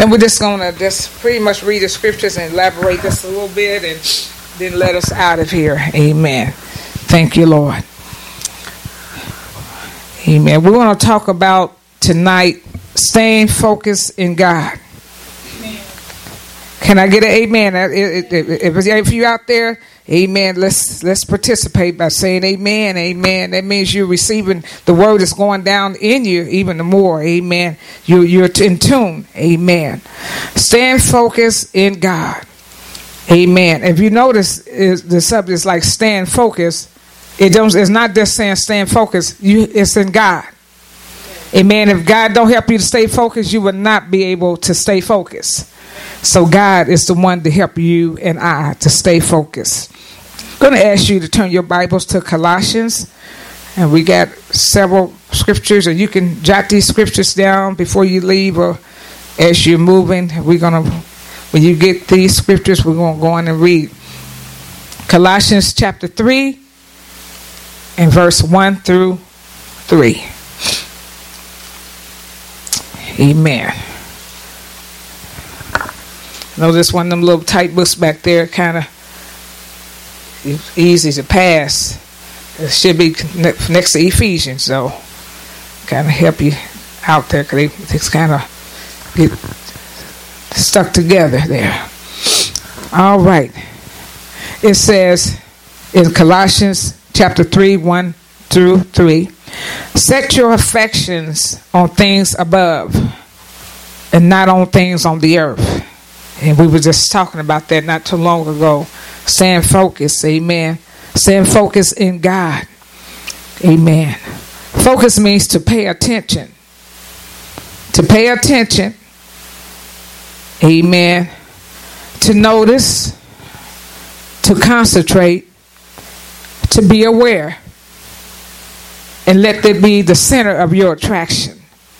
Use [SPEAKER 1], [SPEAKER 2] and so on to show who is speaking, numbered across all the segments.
[SPEAKER 1] And we're just going to just pretty much read the scriptures and elaborate just a little bit and then let us out of here. Amen. Thank you, Lord. Amen. We want to talk about tonight staying focused in God. Amen. Can I get an amen? If you out there, amen, let's participate by saying amen, amen. That means you're receiving the word that's going down in you even more. Amen. You're in tune. Amen. Stand focused in God. Amen. If you notice, the subject is like stand focused. It's not just saying stand focused. It's in God. Amen. If God don't help you to stay focused, you will not be able to stay focused. So God is the one to help you and I to stay focused. I'm going to ask you to turn your Bibles to Colossians. And we got several scriptures, and you can jot these scriptures down before you leave or as you're moving. When you get these scriptures, we're going to go on and read Colossians chapter 3 and verse 1 through 3. Amen. Notice one of them little tight books back there, kind of easy to pass. It should be next to Ephesians, so kind of help you out there because they kind of get stuck together there. All right. It says in Colossians chapter 3, 1 through 3, set your affections on things above and not on things on the earth. And we were just talking about that not too long ago. Stand focused. Amen. Stand focused in God. Amen. Focus means to pay attention. To pay attention. Amen. To notice. To concentrate. To be aware. And let that be the center of your attraction.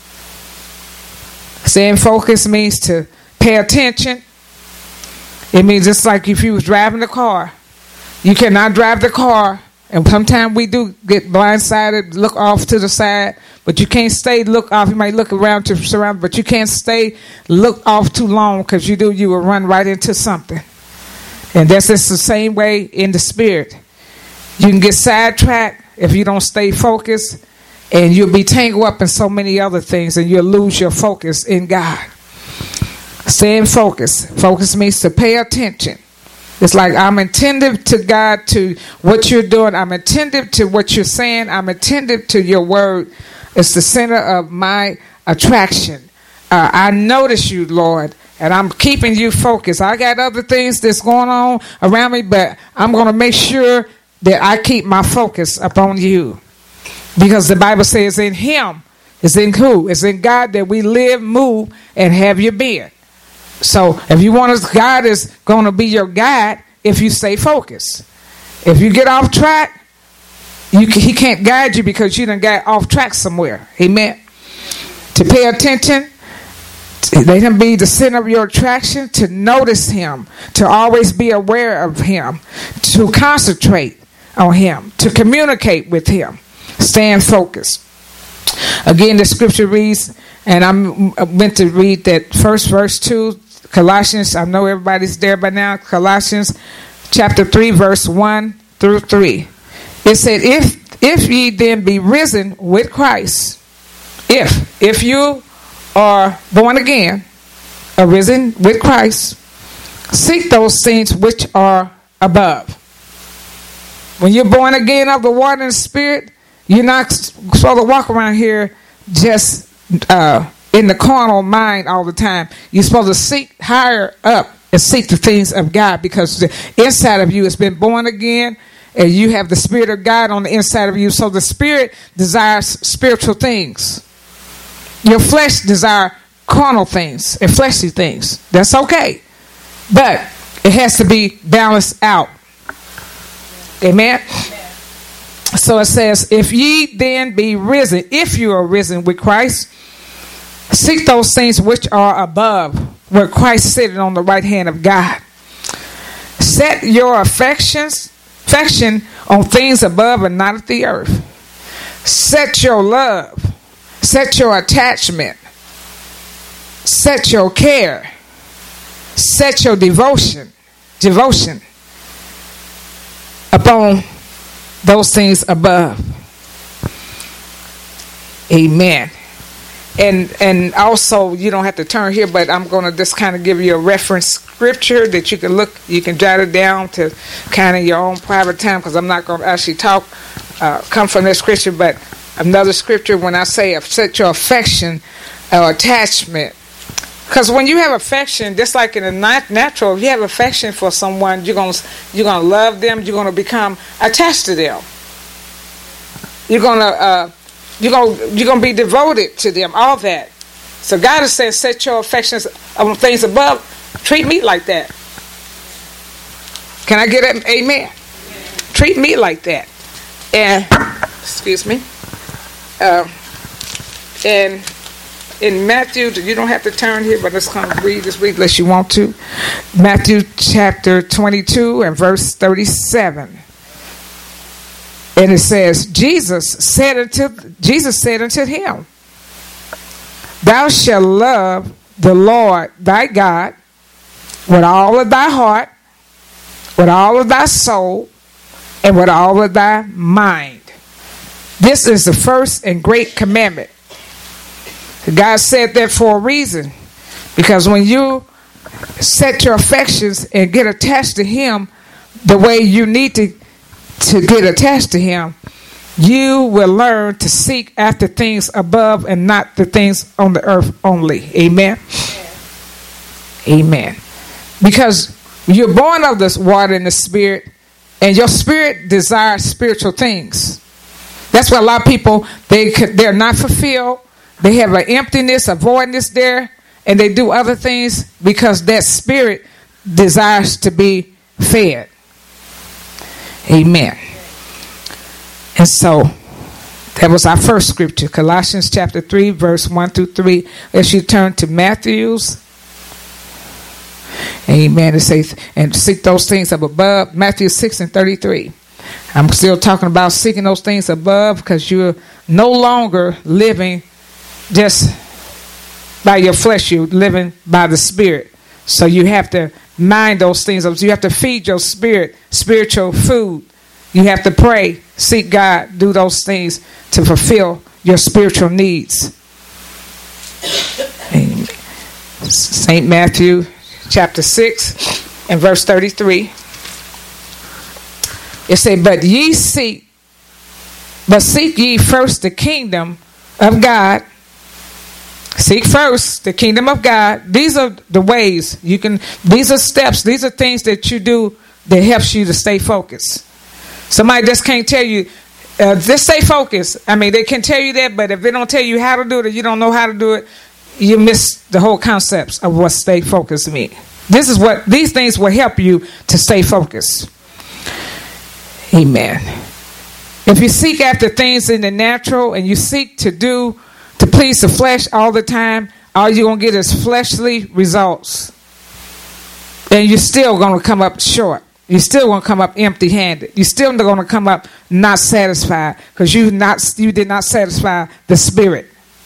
[SPEAKER 1] Staying focused means to pay attention. It means it's like if you was driving the car. You cannot drive the car. And sometimes we do get blindsided, look off to the side. But you can't stay look off. You might look around to surround, but you can't stay look off too long because you will run right into something. And that's just the same way in the spirit. You can get sidetracked if you don't stay focused. And you'll be tangled up in so many other things. And you'll lose your focus in God. Staying focused. Focus means to pay attention. It's like I'm attentive to God, to what you're doing. I'm attentive to what you're saying. I'm attentive to your word. It's the center of my attraction. I notice you, Lord, and I'm keeping you focused. I got other things that's going on around me, but I'm going to make sure that I keep my focus upon you. Because the Bible says in him, is in who? It's in God that we live, move, and have your being. So if you want us, God is going to be your guide if you stay focused. If you get off track, he can't guide you because you done got off track somewhere. Amen. To pay attention, let him be the center of your attraction, to notice him, to always be aware of him, to concentrate on him, to communicate with him. Stand focused. Again, the scripture reads, and I went to read that first verse 2, Colossians. I know everybody's there by now. Colossians chapter 3, verse 1 through 3. It said, if ye then be risen with Christ, if you are born again, are risen with Christ, seek those things which are above. When you're born again of the water and the spirit, you're not supposed to walk around here just in the carnal mind all the time. You're supposed to seek higher up and seek the things of God, because the inside of you has been born again and you have the Spirit of God on the inside of you. So the Spirit desires spiritual things. Your flesh desires carnal things and fleshly things. That's okay. But it has to be balanced out. Amen. So it says, if ye then be risen, if you are risen with Christ, seek those things which are above, where Christ is sitting on the right hand of God. Set your affection on things above and not at the earth. Set your love, set your attachment set your care, set your devotion upon those things above. Amen. And also, you don't have to turn here, but I'm going to just kind of give you a reference scripture that you can look, you can jot it down to kind of your own private time, because I'm not going to actually come from that scripture, but another scripture when I say set your affection or attachment. Because when you have affection, just like in the natural, if you have affection for someone, you're gonna love them, you're gonna become attached to them. You're gonna be devoted to them, all that. So God has said, set your affections on things above. Treat me like that. Can I get an amen? Treat me like that. And excuse me. And in Matthew, you don't have to turn here, but let's kind of read unless you want to. Matthew chapter 22 and verse 37. And it says, Jesus said unto him, thou shalt love the Lord thy God with all of thy heart, with all of thy soul, and with all of thy mind. This is the first and great commandment. God said that for a reason, because when you set your affections and get attached to Him the way you need to get attached to Him, you will learn to seek after things above and not the things on the earth only. Amen. Amen. Because you're born of this water and the spirit, and your spirit desires spiritual things. That's why a lot of people, they're not fulfilled. They have an emptiness, a voidness there, and they do other things because that spirit desires to be fed. Amen. And so that was our first scripture, Colossians chapter 3, verse 1 through 3. As you turn to Matthew's, amen, it says, and seek those things up above, Matthew 6 and 33. I'm still talking about seeking those things above, because you're no longer living just by your flesh, you're living by the spirit. So you have to mind those things. You have to feed your spirit spiritual food. You have to pray, seek God, do those things to fulfill your spiritual needs. St. Matthew chapter 6 and verse 33. It said, but seek ye first the kingdom of God. Seek first the kingdom of God. These are the ways these are steps, these are things that you do that helps you to stay focused. Somebody just can't tell you, just stay focused. I mean, they can tell you that, but if they don't tell you how to do it, or you don't know how to do it, you miss the whole concepts of what stay focused means. These things will help you to stay focused. Amen. If you seek after things in the natural and you seek to please the flesh all the time, all you're going to get is fleshly results. And you're still going to come up short. You're still going to come up empty-handed. You're still going to come up not satisfied, because you did not satisfy the spirit.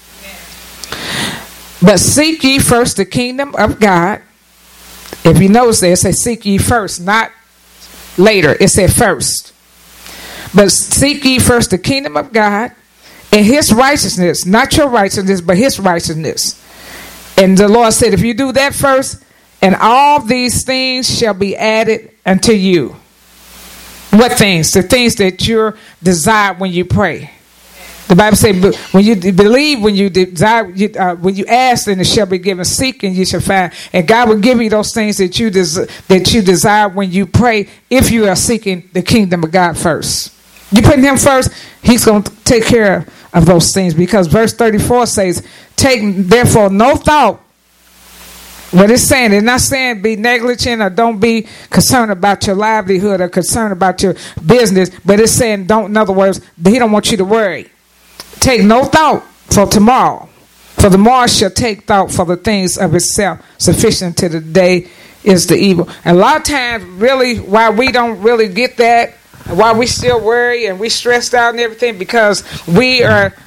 [SPEAKER 1] But seek ye first the kingdom of God. If you notice there, it says seek ye first, not later. It said first. But seek ye first the kingdom of God and His righteousness, not your righteousness, but His righteousness. And the Lord said, if you do that first, and all these things shall be added unto you. What things? The things that you desire when you pray. The Bible says, when you believe, when you desire, when you ask, then it shall be given. Seek, and you shall find. And God will give you those things that you desire when you pray, if you are seeking the kingdom of God first. You put Him first, He's going to take care of those things. Because verse 34 says, take therefore no thought. What it's saying, it's not saying be negligent or don't be concerned about your livelihood or concerned about your business, but it's saying in other words, He don't want you to worry. Take no thought for tomorrow, for the morrow shall take thought for the things of itself. Sufficient to the day is the evil. And a lot of times, really, why we don't really get that, why we still worry and we stressed out and everything, because we are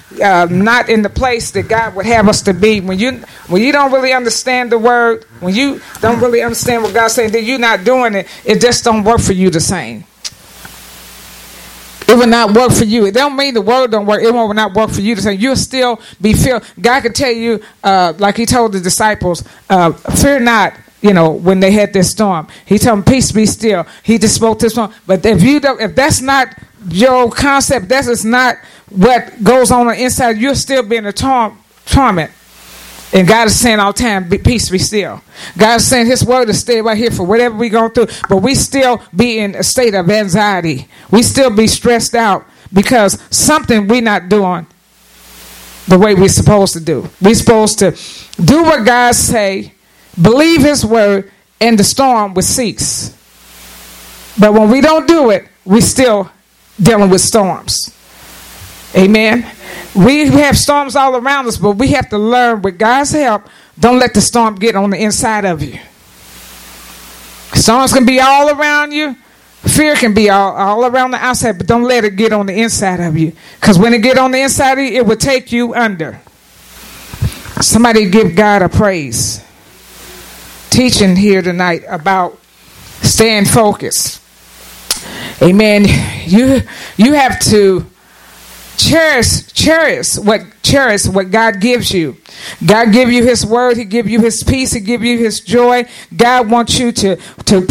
[SPEAKER 1] not in the place that God would have us to be. When you don't really understand the word, when you don't really understand what God's saying, then you're not doing it. It just don't work for you the same. It will not work for you. It don't mean the word don't work. It will not work for you the same. You'll still be filled. God can tell you, like he told the disciples, fear not. When they had this storm, he told them, peace be still. He just spoke to the storm. But if that's not your concept, that is not what goes on the inside, you'll still be in a torment. And God is saying all the time, peace be still. God is saying his word is stay right here for whatever we go through. But we still be in a state of anxiety. We still be stressed out because something we're not doing the way we're supposed to do. We're supposed to do what God say, believe his word, and the storm will cease. But when we don't do it, we still dealing with storms. Amen. We have storms all around us, but we have to learn with God's help, don't let the storm get on the inside of you. Storms can be all around you. Fear can be all around the outside, but don't let it get on the inside of you. Because when it get on the inside of you, it will take you under. Somebody give God a praise. Teaching here tonight about staying focused. Amen. You have to cherish what God gives you. God give you his word. He give you his peace. He give you his joy. God wants you to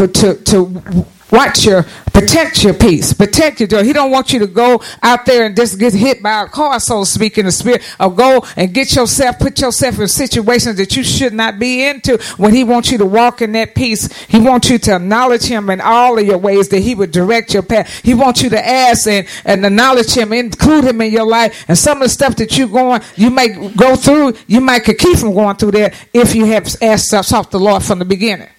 [SPEAKER 1] protect your peace, protect your joy. He don't want you to go out there and just get hit by a car, so to speak, in the spirit, or go and put yourself in situations that you should not be into. When he wants you to walk in that peace, he wants you to acknowledge him in all of your ways, that he would direct your path. He wants you to ask and acknowledge him, include him in your life. And some of the stuff that you may go through, you might could keep from going through that if you have asked sought the Lord from the beginning.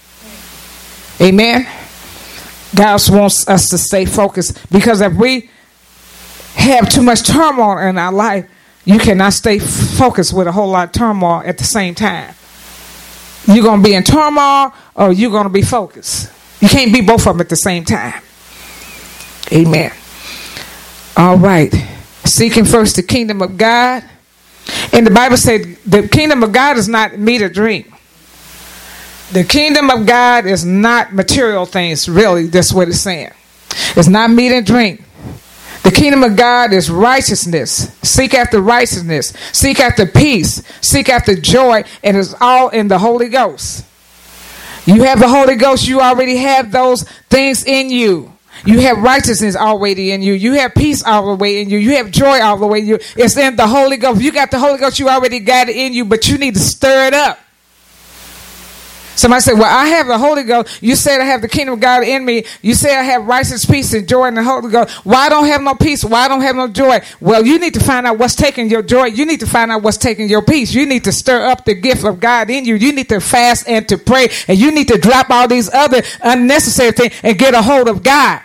[SPEAKER 1] Amen. God wants us to stay focused, because if we have too much turmoil in our life, you cannot stay focused with a whole lot of turmoil at the same time. You're going to be in turmoil or you're going to be focused. You can't be both of them at the same time. Amen. All right. Seeking first the kingdom of God. And the Bible said the kingdom of God is not meat or drink. The kingdom of God is not material things, really. That's what it's saying. It's not meat and drink. The kingdom of God is righteousness. Seek after righteousness. Seek after peace. Seek after joy. And it's all in the Holy Ghost. You have the Holy Ghost. You already have those things in you. You have righteousness already in you. You have peace all the way in you. You have joy all the way in you. It's in the Holy Ghost. If you got the Holy Ghost, you already got it in you, but you need to stir it up. Somebody said, well, I have the Holy Ghost. You said I have the kingdom of God in me. You say I have righteousness, peace, and joy in the Holy Ghost. Why I don't have no peace? Why I don't have no joy? Well, you need to find out what's taking your joy. You need to find out what's taking your peace. You need to stir up the gift of God in you. You need to fast and to pray. And you need to drop all these other unnecessary things and get a hold of God.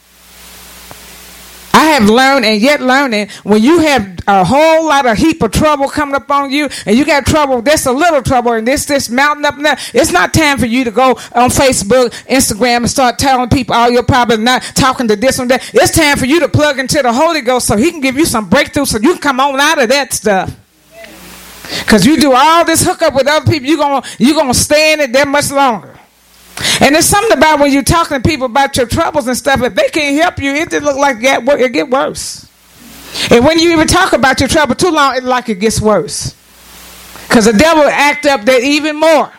[SPEAKER 1] I have learned and yet learning, when you have a whole lot of heap of trouble coming up on you, and you got trouble, there's a little trouble, and this mountain up there, it's not time for you to go on Facebook, Instagram, and start telling people all your problems, not talking to this and that. It's time for you to plug into the Holy Ghost so he can give you some breakthrough so you can come on out of that stuff. Because you do all this hookup with other people, you're gonna stay in it that much longer. And there's something about when you're talking to people about your troubles and stuff, if they can't help you, it just look like it get worse. And when you even talk about your trouble too long, it's like it gets worse. Because the devil will act up there even more.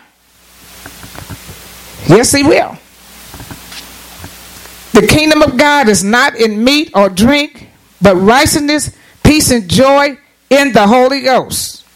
[SPEAKER 1] Yes, he will. The kingdom of God is not in meat or drink, but righteousness, peace, and joy in the Holy Ghost.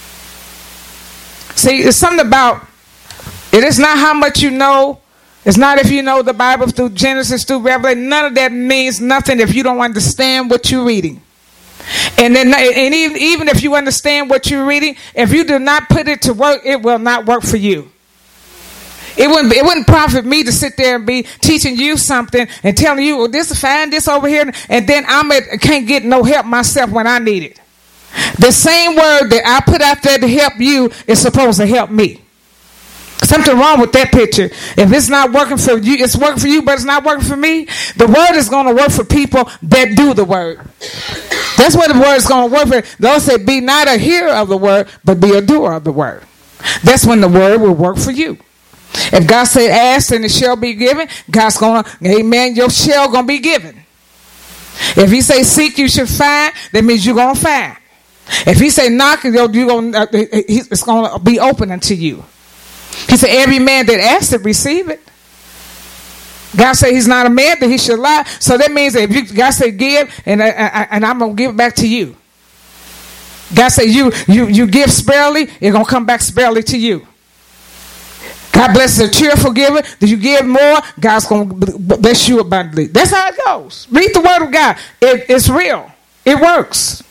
[SPEAKER 1] See, it's something about, it is not how much you know. It's not if you know the Bible through Genesis, through Revelation. None of that means nothing if you don't understand what you're reading. And even if you understand what you're reading, if you do not put it to work, it will not work for you. It wouldn't profit me to sit there and be teaching you something and telling you, well, this is fine, this over here, and then can't get no help myself when I need it. The same word that I put out there to help you is supposed to help me. Something wrong with that picture. If it's not working for you, it's working for you, but it's not working for me. The word is going to work for people that do the word. That's what the word is going to work for. The Lord said, be not a hearer of the word, but be a doer of the word. That's when the word will work for you. If God said ask and it shall be given, God's going to, amen, your shall going to be given. If he say seek, you should find, that means you're going to find. If he say knock, it's going to be open unto you. He said every man that asks it, receive it. God said he's not a man that he should lie. So that means that if God said give, and I'm going to give it back to you. God said you give sparingly, it's going to come back sparingly to you. God blesses a cheerful giver. Do you give more? God's going to bless you abundantly. That's how it goes. Read the word of God. It's real. It works.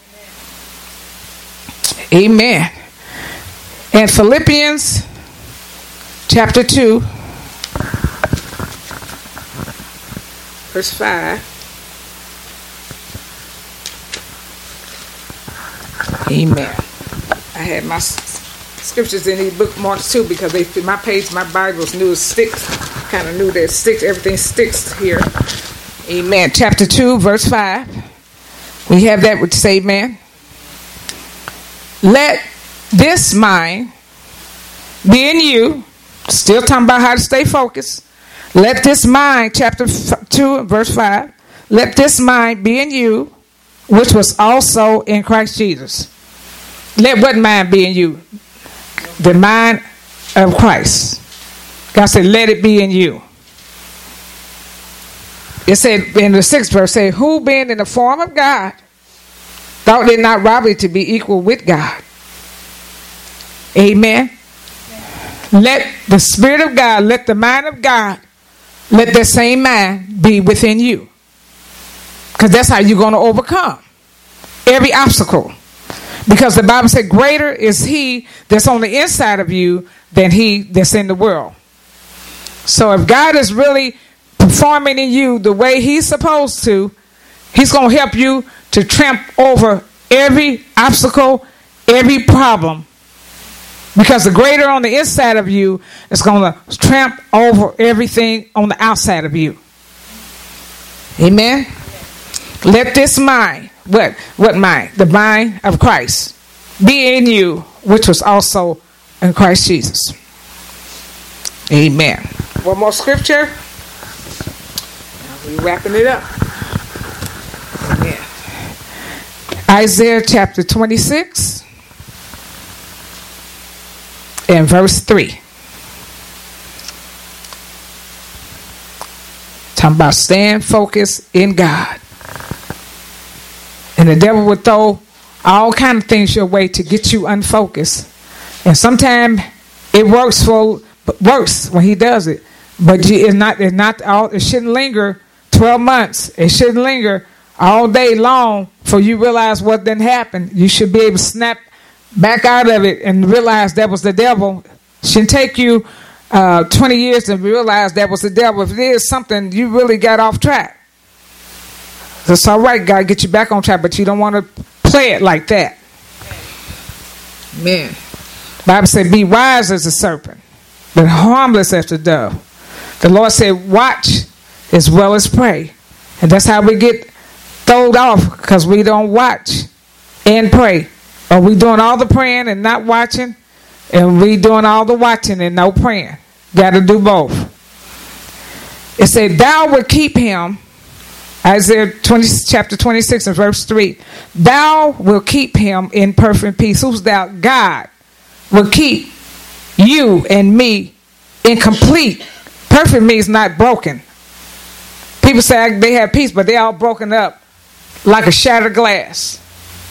[SPEAKER 1] Amen. And Philippians chapter 2, verse 5. Amen. I had my scriptures in these bookmarks too because my Bible's new. It sticks. Kind of new that it sticks. Everything sticks here. Amen. Chapter 2, verse 5. We have that which say, amen. Let this mind be in you. Still talking about how to stay focused. Let this mind, chapter 2, verse 5. Let this mind be in you, which was also in Christ Jesus. Let what mind be in you? The mind of Christ. God said, let it be in you. It said in the 6th verse, say, who being in the form of God, thought it not robbery to be equal with God. Amen. Let the Spirit of God, let the mind of God, let that same mind be within you. Because that's how you're going to overcome every obstacle. Because the Bible said, greater is he that's on the inside of you than he that's in the world. So if God is really performing in you the way he's supposed to, he's going to help you to tramp over every obstacle, every problem. Because the greater on the inside of you is going to tramp over everything on the outside of you. Amen? Let this mind, what mind? The mind of Christ be in you, which was also in Christ Jesus. Amen. One more scripture. We're wrapping it up. Amen. Isaiah chapter 26 and verse 3. Talking about staying focused in God. And the devil would throw all kind of things your way to get you unfocused. And sometimes it works when he does it. But it shouldn't linger 12 months. It shouldn't linger all day long for you realize what didn't happen. You should be able to snap back out of it and realize that was the devil. It shouldn't take you 20 years to realize that was the devil. If it is something, you really got off track. It's all right, God, get you back on track, but you don't want to play it like that. Man, Bible said, "Be wise as a serpent, but harmless as the dove." The Lord said, "Watch as well as pray," and that's how we get thrown off because we don't watch and pray. Or we doing all the praying and not watching, and we doing all the watching and no praying. Got to do both. It said, "Thou will keep him." Isaiah chapter 26 and verse 3. Thou will keep him in perfect peace. Who's thou? God will keep you and me in complete. Perfect means not broken. People say they have peace, but they all broken up like a shattered glass.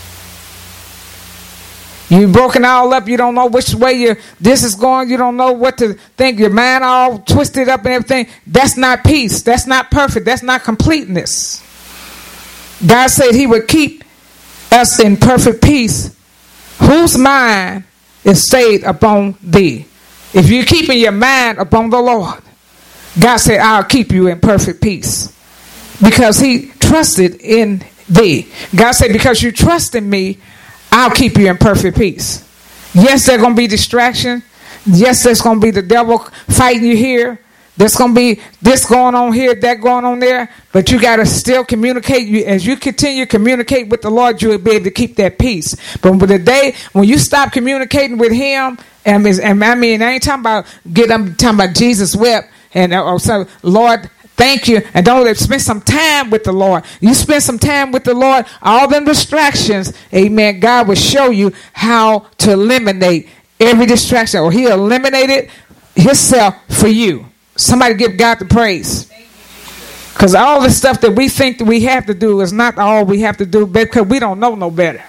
[SPEAKER 1] You broken all up. You don't know which way this is going. You don't know what to think. Your mind all twisted up and everything. That's not peace. That's not perfect. That's not completeness. God said he would keep us in perfect peace, whose mind is stayed upon thee. If you're keeping your mind upon the Lord, God said, I'll keep you in perfect peace. Because he trusted in thee. God said, because you trust in me, I'll keep you in perfect peace. Yes, there's going to be distraction. Yes, there's going to be the devil fighting you here. There's going to be this going on here, that going on there, but you got to still communicate. As you continue to communicate with the Lord, you will be able to keep that peace. But the day when you stop communicating with Him, and I mean, I ain't talking about I'm talking about Jesus wept, and so Lord, thank you, and don't spend some time with the Lord. You spend some time with the Lord, all them distractions, amen, God will show you how to eliminate every distraction, or He'll eliminate it Himself for you. Somebody give God the praise. Because all the stuff that we think that we have to do is not all we have to do, because we don't know no better.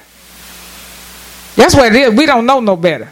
[SPEAKER 1] That's what it is. We don't know no better.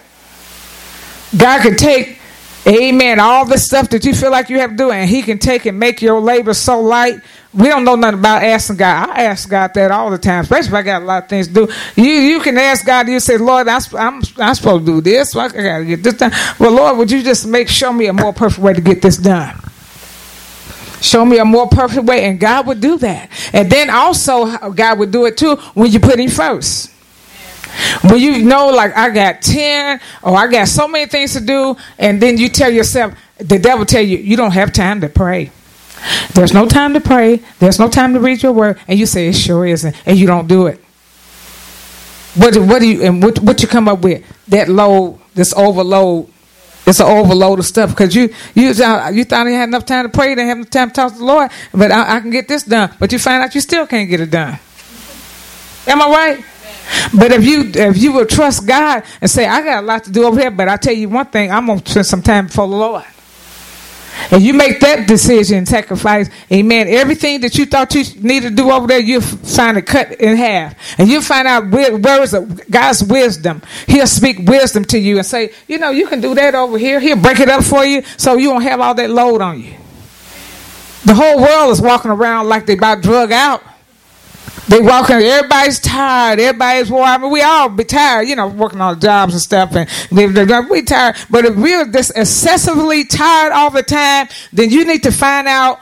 [SPEAKER 1] God can take, amen, all the stuff that you feel like you have to do, and He can take and make your labor so light. We don't know nothing about asking God. I ask God that all the time, especially if I got a lot of things to do. You can ask God. You say, Lord, I'm supposed to do this. So I got to get this done. Well, Lord, would you just show me a more perfect way to get this done? Show me a more perfect way, and God would do that. And then also, God would do it too when you put Him first. When you know, like, I got 10 or I got so many things to do, and then you tell yourself, the devil tell you, you don't have time to pray. There's no time to pray. There's no time to read your word. And you say, it sure isn't. And you don't do it. What you come up with? That load, this overload. It's an overload of stuff. Because you thought you had enough time to pray. You didn't have enough time to talk to the Lord. But I can get this done. But you find out you still can't get it done. Am I right? But if you will trust God and say, I got a lot to do over here, but I tell you one thing, I'm going to spend some time before the Lord. And you make that decision and sacrifice, amen, everything that you thought you needed to do over there, you'll find it cut in half. And you'll find out words of God's wisdom. He'll speak wisdom to you and say, you can do that over here. He'll break it up for you so you won't have all that load on you. The whole world is walking around like they about drug out. They walking, everybody's tired, everybody's worn. I mean, we all be tired, working on jobs and stuff, and we tired. But if we're just excessively tired all the time, then you need to find out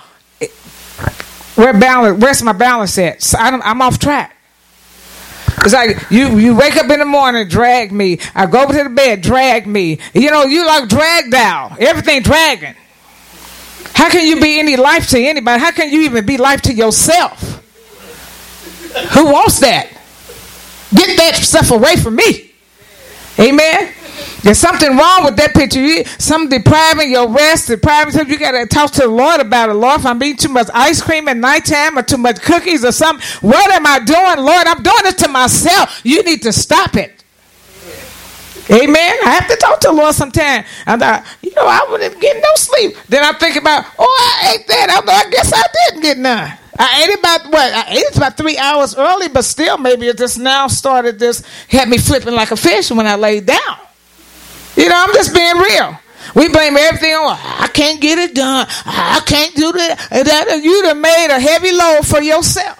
[SPEAKER 1] where's my balance at. So I'm off track. It's like you wake up in the morning, drag me. I go over to the bed, drag me. You like dragged down. Everything dragging. How can you be any life to anybody? How can you even be life to yourself? Who wants that? Get that stuff away from me. Amen. There's something wrong with that picture. Something depriving your rest, you got to talk to the Lord about it. Lord, if I'm eating too much ice cream at nighttime or too much cookies or something, what am I doing? Lord, I'm doing it to myself. You need to stop it. Amen. I have to talk to the Lord sometime. I wouldn't get no sleep. Then I think about, I ate that. I guess I didn't get none. I ate it about 3 hours early, but still maybe it just now started had me flipping like a fish when I laid down. I'm just being real. We blame everything on, I can't get it done. I can't do that. You done made a heavy load for yourself.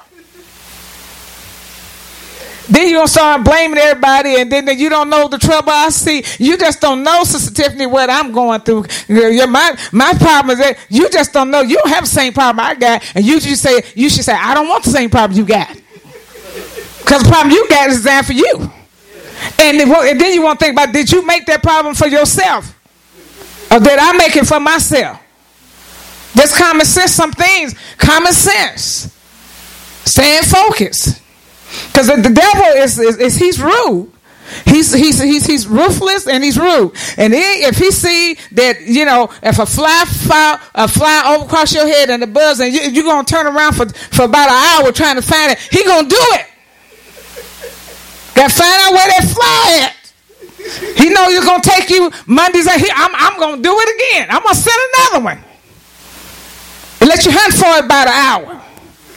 [SPEAKER 1] Then you're going to start blaming everybody, and then you don't know the trouble I see. You just don't know, Sister Tiffany, what I'm going through. My problem is that you just don't know. You don't have the same problem I got, and you should say, I don't want the same problem you got. Because the problem you got is designed for you. And then you want to think about, did you make that problem for yourself? Or did I make it for myself? Just common sense, some things. Common sense. Staying focused. Because the devil he's rude. He's ruthless and he's rude. And if he see that, if a fly over across your head and the buzz, and you're going to turn around for about an hour trying to find it, he going to do it. Got to find out where that fly at. He know you're going to take you Mondays. I'm going to do it again. I'm going to send another one. And let you hunt for it about an hour.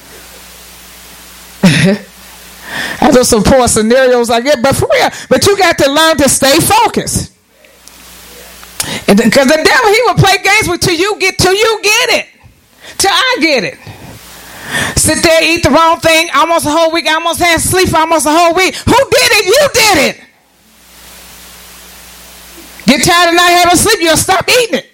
[SPEAKER 1] I know some poor scenarios like that, but for real. But you got to learn to stay focused. Because the devil, he will play games with till you get it. Till I get it. Sit there, eat the wrong thing almost a whole week. I almost had sleep for almost a whole week. Who did it? You did it. Get tired of not having sleep, you'll stop eating it.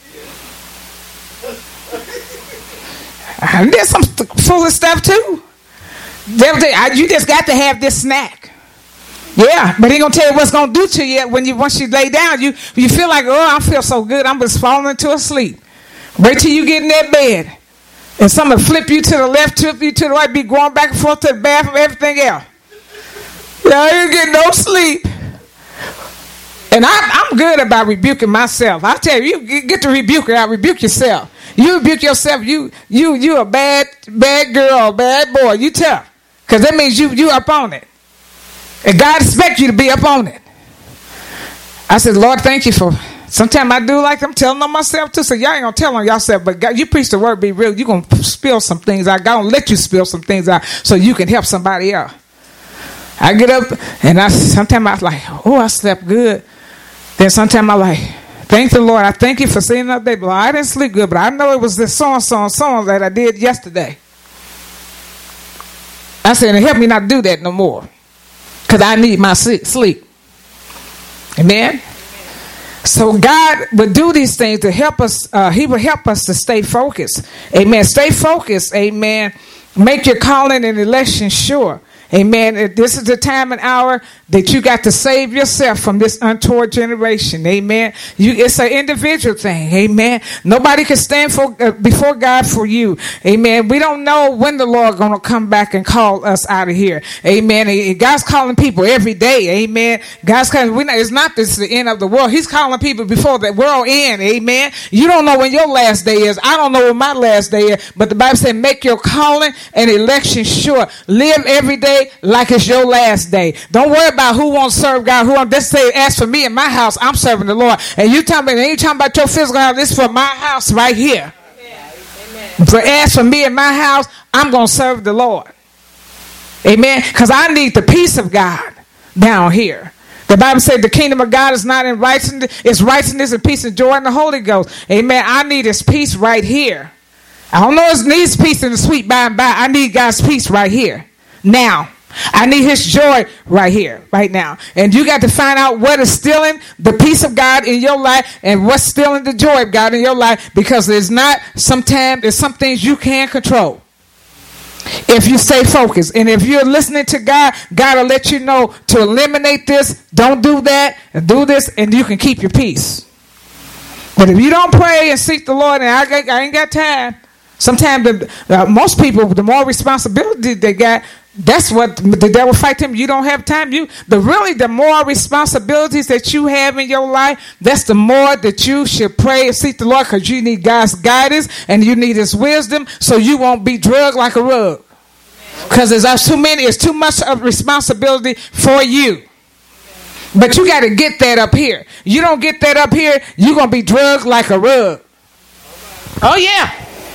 [SPEAKER 1] I did some foolish stuff too. You just got to have this snack. Yeah, but he gonna tell you what's gonna do to you once you lay down. You feel like, I feel so good, I'm just falling into a sleep. Wait till you get in that bed. And someone flip you to the left, flip you to the right, be going back and forth to the bathroom, everything else. You get no sleep. And I'm good about rebuking myself. I tell you, you get to rebuke it out. Rebuke yourself. You rebuke yourself. You a bad girl, bad boy. You tell, because that means you up on it, and God expects you to be up on it. I said, Lord, thank you for. Sometimes I do like I'm telling on myself too. So y'all ain't gonna tell on yourself, but God, you preach the word, be real. You gonna spill some things out. God gonna let you spill some things out so you can help somebody else. I get up and sometimes I was like, oh, I slept good. Then sometimes I like, thank the Lord. I thank you for seeing another day. But I didn't sleep good, but I know it was this song that I did yesterday. I said, and help me not do that no more, because I need my sleep. Amen. So God would do these things to help us. He will help us to stay focused. Amen. Stay focused. Amen. Make your calling and election sure. Amen. This is the time and hour that you got to save yourself from this untoward generation. Amen. It's an individual thing. Amen. Nobody can stand before God for you. Amen. We don't know when the Lord going to come back and call us out of here. Amen. And God's calling people every day. Amen. God's calling. It's not this the end of the world. He's calling people before the world end. Amen. You don't know when your last day is. I don't know when my last day is. But the Bible said, make your calling and election sure. Live every day like it's your last day. Don't worry about who won't serve God. Who won't. Just say, as for me and my house, I'm serving the Lord. And you talking about your physical house. This is for my house right here. Amen. For as for me and my house, I'm going to serve the Lord. Amen. Because I need the peace of God down here. The Bible said the kingdom of God is not in righteousness. It's righteousness and peace and joy in the Holy Ghost. Amen. I need his peace right here. I don't know it needs peace in the sweet by and by. I need God's peace right here. Now. I need his joy right here, right now. And you got to find out what is stealing the peace of God in your life and what's stealing the joy of God in your life, because there's some things you can't control if you stay focused. And if you're listening to God, God will let you know to eliminate this, don't do that, and do this, and you can keep your peace. But if you don't pray and seek the Lord, and I ain't got time, sometimes most people, the more responsibility they got, that's what the devil fight him. You don't have time. The more responsibilities that you have in your life, that's the more that you should pray and seek the Lord, because you need God's guidance and you need his wisdom, so you won't be drugged like a rug. Because it's too much of responsibility for you. But you got to get that up here. You don't get that up here, you're going to be drugged like a rug. Oh yeah.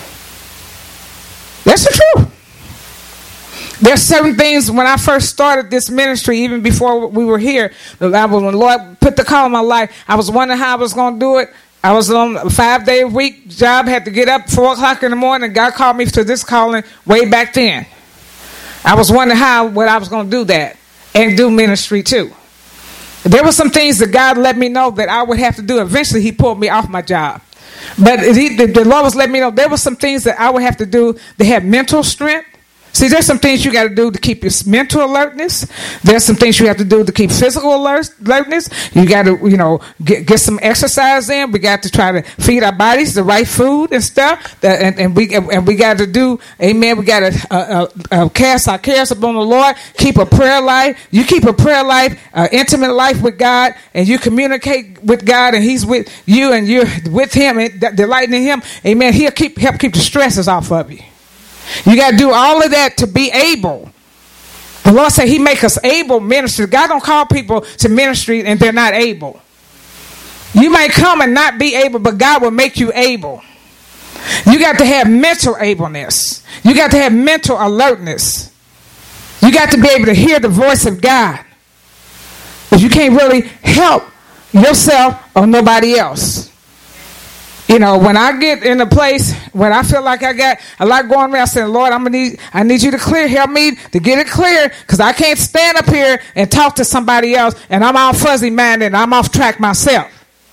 [SPEAKER 1] That's the truth. There's certain things when I first started this ministry, even before we were here, when the Lord put the call in my life, I was wondering how I was going to do it. I was on a 5-day-a-week job, had to get up 4 o'clock in the morning. God called me to this calling way back then. I was wondering what I was going to do that and do ministry too. There were some things that God let me know that I would have to do. Eventually, he pulled me off my job. But the Lord was letting me know there were some things that I would have to do to have mental strength. See, there's some things you got to do to keep your mental alertness. There's some things you have to do to keep physical alertness. You got to, get some exercise in. We got to try to feed our bodies the right food and stuff. And we got to do, amen. We got to cast our cares upon the Lord. Keep a prayer life. You keep a prayer life, intimate life with God, and you communicate with God, and He's with you, and you're with Him and delighting in Him. Amen. He'll help keep the stresses off of you. You got to do all of that to be able. The Lord said He make us able ministers. God don't call people to ministry and they're not able. You might come and not be able, but God will make you able. You got to have mental ableness. You got to have mental alertness. You got to be able to hear the voice of God. But you can't really help yourself or nobody else. When I get in a place when I feel like I got a lot going on, I say, Lord, I need you to help me to get it clear, because I can't stand up here and talk to somebody else and I'm all fuzzy minded and I'm off track myself.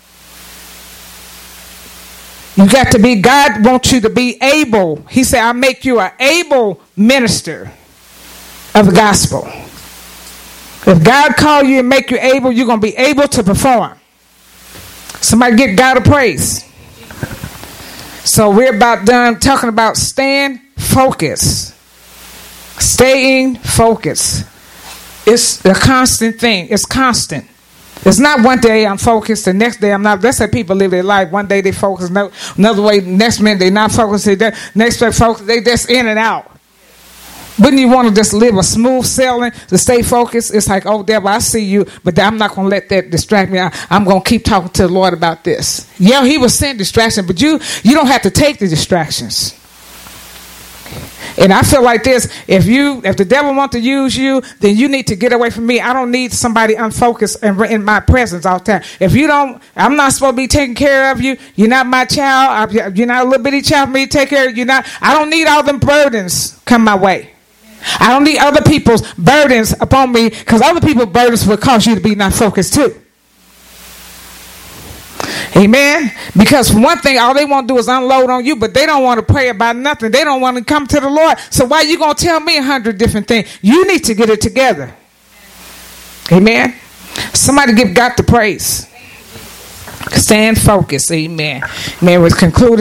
[SPEAKER 1] God wants you to be able. He said, I make you an able minister of the gospel. If God call you and make you able, you're going to be able to perform. Somebody get God a praise. So we're about done talking about staying focused. Staying focused. It's a constant thing. It's constant. It's not one day I'm focused, the next day I'm not. That's how people live their life. One day they focus, another way, next minute they not focused, next day focus, they just in and out. Wouldn't you want to just live a smooth sailing to stay focused? It's like, oh, devil, I see you, but I'm not going to let that distract me. I'm going to keep talking to the Lord about this. Yeah, he will send distractions, but you don't have to take the distractions. And I feel like this, if the devil wants to use you, then you need to get away from me. I don't need somebody unfocused and in my presence all the time. If you don't, I'm not supposed to be taking care of you. You're not my child. You're not a little bitty child for me to take care of you. I don't need all them burdens come my way. I don't need other people's burdens upon me, because other people's burdens will cause you to be not focused too. Amen. Because for one thing, all they want to do is unload on you, but they don't want to pray about nothing. They don't want to come to the Lord. So why are you going to tell me 100 different things? You need to get it together. Amen. Somebody give God the praise. Stand focused. Amen. Amen. Was concluded.